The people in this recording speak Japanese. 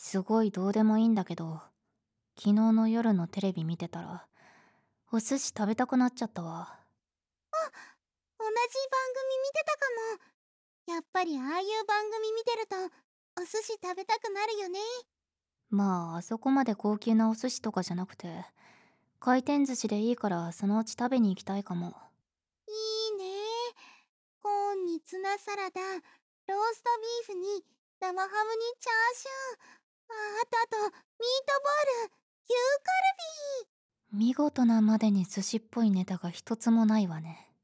すごいどうでもいいんだけど、昨日の夜のテレビ見てたら、お寿司食べたくなっちゃったわ。 同じ番組見てたかも。やっぱりああいう番組見てるとお寿司食べたくなるよね。 まあ、あそこまで高級なお寿司とかじゃなくて、回転寿司でいいからそのうち食べに行きたいかも。 いいね。コーンにツナサラダ、ローストビーフに生ハムにチャーシュー、あとミートボール、牛カルビ。 見事なまでに寿司っぽいネタが一つもないわね。